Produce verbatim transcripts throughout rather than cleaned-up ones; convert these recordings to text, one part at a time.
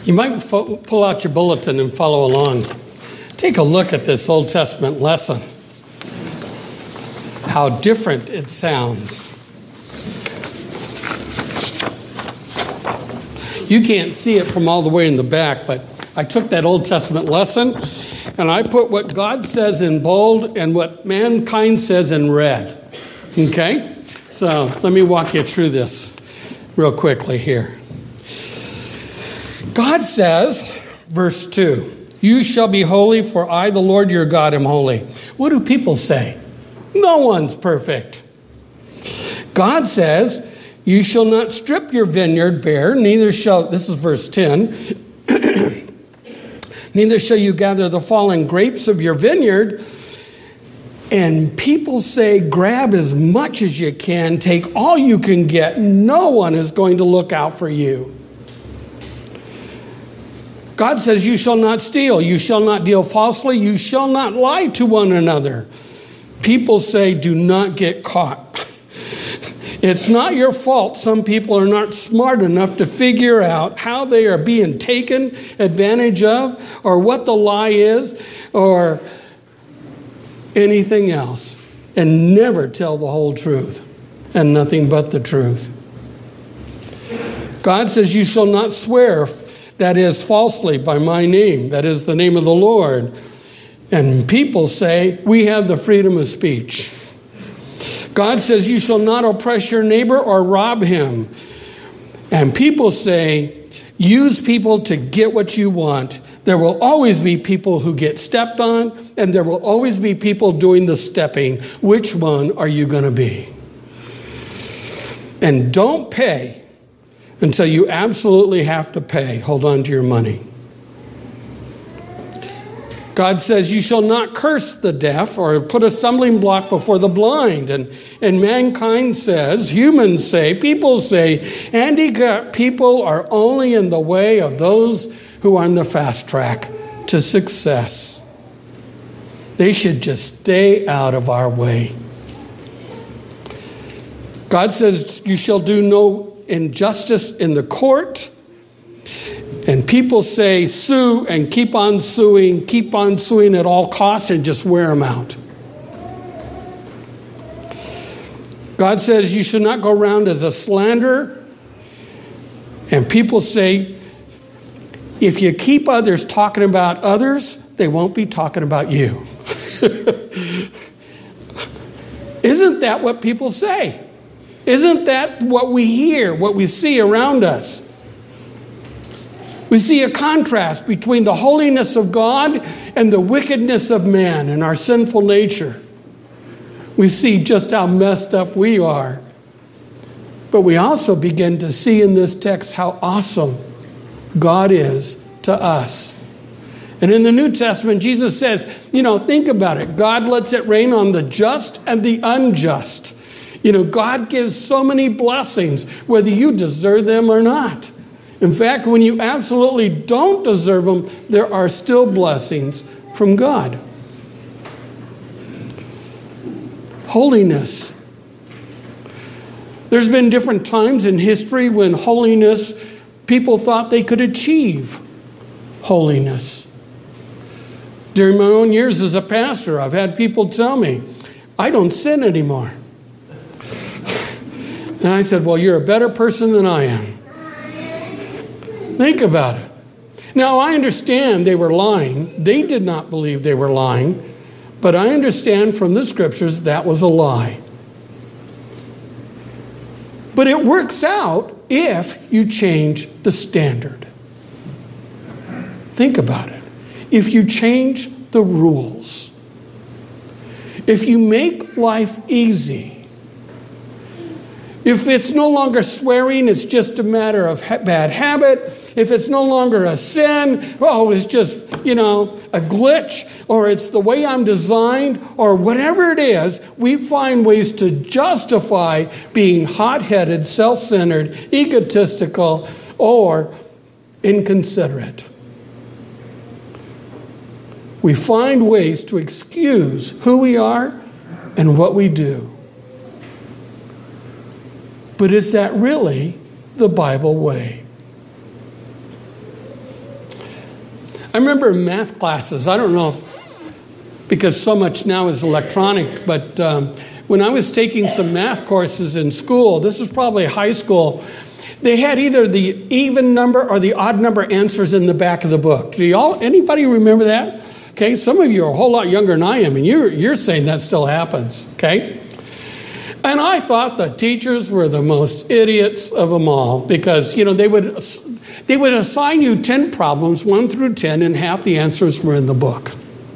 You might fo- pull out your bulletin and follow along. Take a look at this Old Testament lesson. How different it sounds. You can't see it from all the way in the back, but I took that Old Testament lesson and I put what God says in bold and what mankind says in red. Okay? So let me walk you through this real quickly here. God says, verse two, "You shall be holy, for I, the Lord your God, am holy." What do people say? No one's perfect. God says, "You shall not strip your vineyard bare, neither shall," this is verse ten, "neither shall you gather the fallen grapes of your vineyard." And people say, grab as much as you can, take all you can get. No one is going to look out for you. God says, "You shall not steal, you shall not deal falsely, you shall not lie to one another." People say, do not get caught. It's not your fault some people are not smart enough to figure out how they are being taken advantage of, or what the lie is, or anything else, and never tell the whole truth and nothing but the truth. God says, "You shall not swear, that is falsely, by my name," that is the name of the Lord. And people say, we have the freedom of speech. God says, "You shall not oppress your neighbor or rob him." And people say, use people to get what you want. There will always be people who get stepped on, and there will always be people doing the stepping. Which one are you going to be? And don't pay until you absolutely have to pay. Hold on to your money. God says, "You shall not curse the deaf or put a stumbling block before the blind." And, and mankind says, humans say, people say, handicapped people are only in the way of those who are on the fast track to success. They should just stay out of our way. God says, "You shall do no injustice in the court." And people say, sue and keep on suing, keep on suing at all costs and just wear them out. God says, "You should not go around as a slanderer." And people say, if you keep others talking about others, they won't be talking about you. Isn't that what people say? Isn't that what we hear, what we see around us? We see a contrast between the holiness of God and the wickedness of man and our sinful nature. We see just how messed up we are. But we also begin to see in this text how awesome God is to us. And in the New Testament, Jesus says, you know, think about it. God lets it rain on the just and the unjust. You know, God gives so many blessings, whether you deserve them or not. In fact, when you absolutely don't deserve them, there are still blessings from God. Holiness. There's been different times in history when holiness, people thought they could achieve holiness. During my own years as a pastor, I've had people tell me, "I don't sin anymore." And I said, "Well, you're a better person than I am." Think about it. Now, I understand they were lying. They did not believe they were lying. But I understand from the scriptures that was a lie. But it works out if you change the standard. Think about it. If you change the rules. If you make life easy. If it's no longer swearing, it's just a matter of ha- bad habit. If it's no longer a sin, oh, it's just, you know, a glitch, or it's the way I'm designed, or whatever it is, we find ways to justify being hot-headed, self-centered, egotistical, or inconsiderate. We find ways to excuse who we are and what we do. But is that really the Bible way? I remember in math classes, I don't know if, because so much now is electronic, but um, when I was taking some math courses in school, this was probably high school, they had either the even number or the odd number answers in the back of the book. Do y'all, anybody remember that? Okay, some of you are a whole lot younger than I am, and you're, you're saying that still happens, okay? And I thought the teachers were the most idiots of them all because, you know, they would they would assign you ten problems, one through ten, and half the answers were in the book.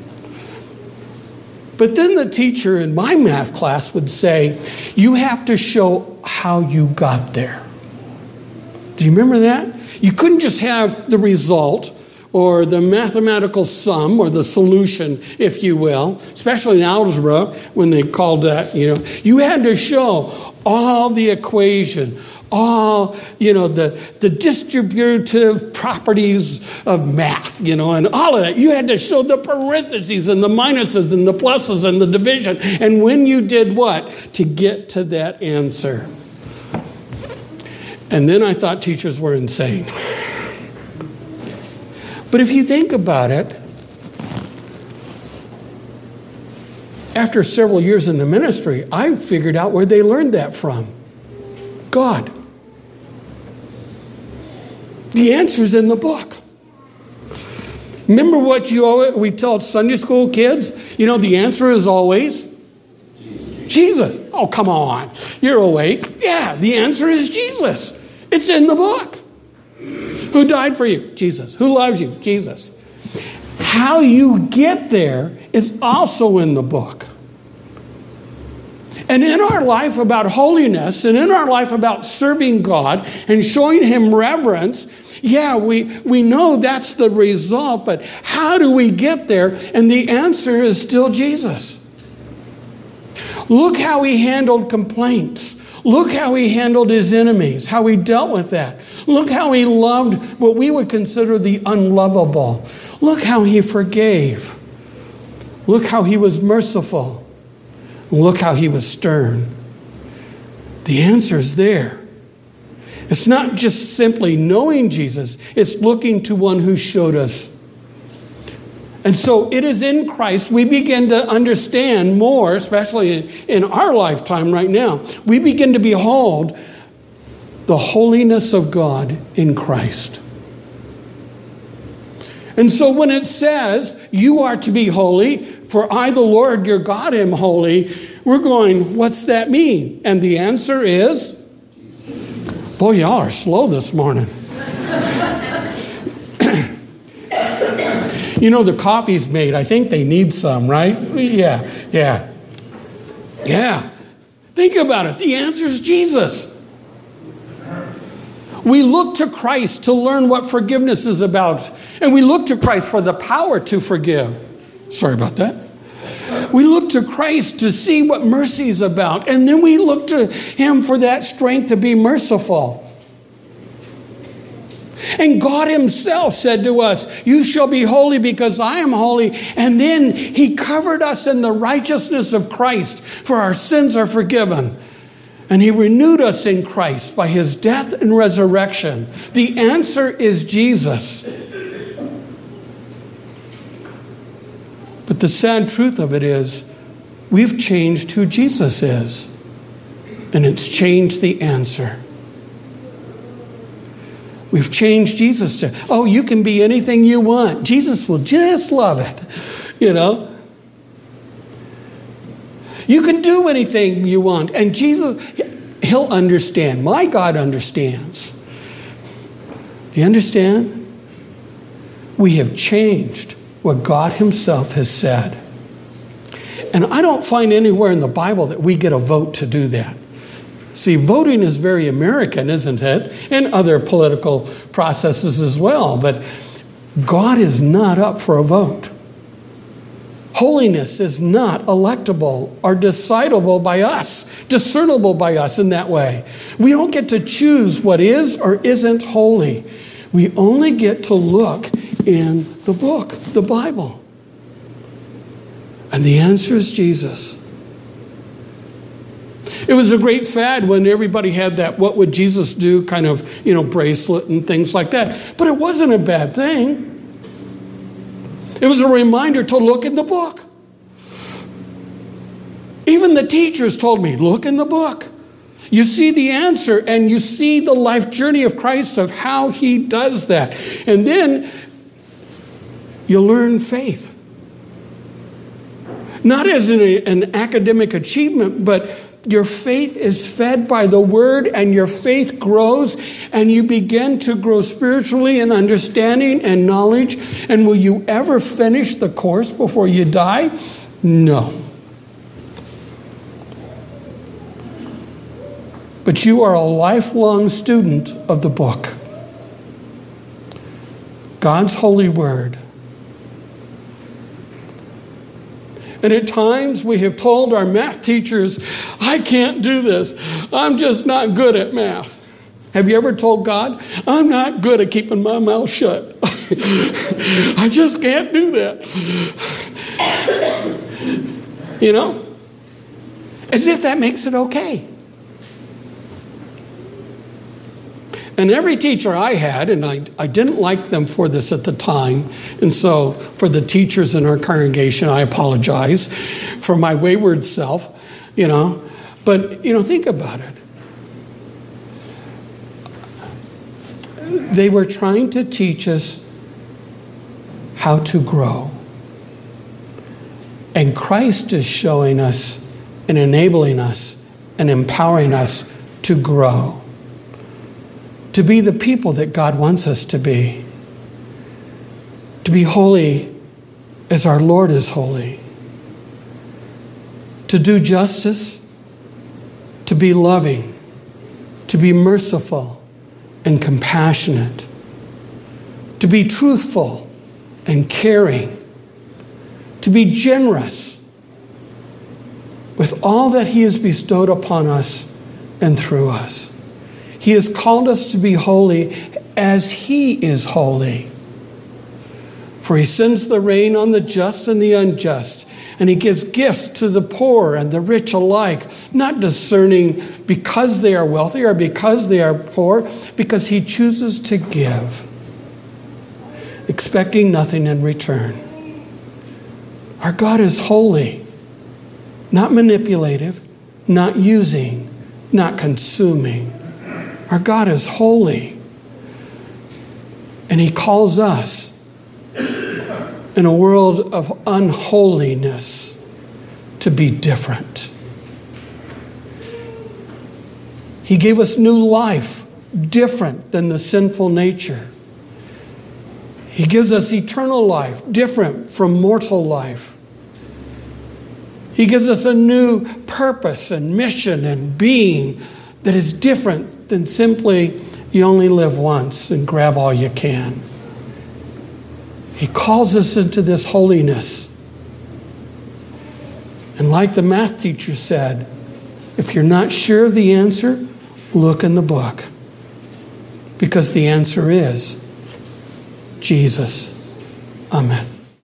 But then the teacher in my math class would say, you have to show how you got there. Do you remember that? You couldn't just have the result or the mathematical sum or the solution, if you will, especially in algebra when they called that, you know. You had to show all the equation, all, you know, the, the distributive properties of math, you know, and all of that. You had to show the parentheses and the minuses and the pluses and the division. And when you did what? To get to that answer. And then I thought teachers were insane. But if you think about it, after several years in the ministry, I figured out where they learned that from. God. The answer's in the book. Remember what you always, we tell Sunday school kids? You know, the answer is always Jesus. Jesus. Oh, come on. You're awake. Yeah, the answer is Jesus. It's in the book. Who died for you? Jesus. Who loves you? Jesus. How you get there is also in the book. And in our life about holiness and in our life about serving God and showing Him reverence, yeah, we, we know that's the result, but how do we get there? And the answer is still Jesus. Look how He handled complaints. Look how He handled His enemies, how He dealt with that. Look how He loved what we would consider the unlovable. Look how He forgave. Look how He was merciful. Look how He was stern. The answer's there. It's not just simply knowing Jesus. It's looking to one who showed us. And so it is in Christ we begin to understand more, especially in our lifetime right now. We begin to behold the holiness of God in Christ. And so when it says, you are to be holy, for I, the Lord your God, am holy, we're going, what's that mean? And the answer is, boy, y'all are slow this morning. You know, the coffee's made. I think they need some, right? Yeah, yeah. Yeah. Think about it. The answer is Jesus. We look to Christ to learn what forgiveness is about. And we look to Christ for the power to forgive. Sorry about that. We look to Christ to see what mercy is about. And then we look to Him for that strength to be merciful. And God Himself said to us, you shall be holy because I am holy. And then He covered us in the righteousness of Christ, for our sins are forgiven. And He renewed us in Christ by His death and resurrection. The answer is Jesus. But the sad truth of it is, we've changed who Jesus is. And it's changed the answer. We've changed Jesus to, oh, you can be anything you want. Jesus will just love it, you know. You can do anything you want. And Jesus, He'll understand. My God understands. Do you understand? We have changed what God Himself has said. And I don't find anywhere in the Bible that we get a vote to do that. See, voting is very American, isn't it? And other political processes as well. But God is not up for a vote. Holiness is not electable or decidable by us, discernible by us in that way. We don't get to choose what is or isn't holy. We only get to look in the book, the Bible. And the answer is Jesus. It was a great fad when everybody had that what would Jesus do kind of, you know, bracelet and things like that. But it wasn't a bad thing. It was a reminder to look in the book. Even the teachers told me, look in the book. You see the answer, and you see the life journey of Christ of how he does that. And then you learn faith. Not as an, an academic achievement, but your faith is fed by the word, and your faith grows, and you begin to grow spiritually in understanding and knowledge. And will you ever finish the course before you die? No. But you are a lifelong student of the book. God's holy word. And at times we have told our math teachers, I can't do this. I'm just not good at math. Have you ever told God, I'm not good at keeping my mouth shut. I just can't do that. You know? As if that makes it okay. And every teacher I had, and I, I didn't like them for this at the time, and so for the teachers in our congregation, I apologize for my wayward self, you know. But, you know, think about it. They were trying to teach us how to grow. And Christ is showing us and enabling us and empowering us to grow. To be the people that God wants us to be. To be holy as our Lord is holy. To do justice. To be loving. To be merciful and compassionate. To be truthful and caring. To be generous with all that he has bestowed upon us and through us. He has called us to be holy as he is holy. For he sends the rain on the just and the unjust, and he gives gifts to the poor and the rich alike, not discerning because they are wealthy or because they are poor, because he chooses to give, expecting nothing in return. Our God is holy, not manipulative, not using, not consuming. Our God is holy, and he calls us in a world of unholiness to be different. He gave us new life, different than the sinful nature. He gives us eternal life, different from mortal life. He gives us a new purpose and mission and being that is different than simply you only live once and grab all you can. He calls us into this holiness. And like the math teacher said, if you're not sure of the answer, look in the book. Because the answer is Jesus. Amen.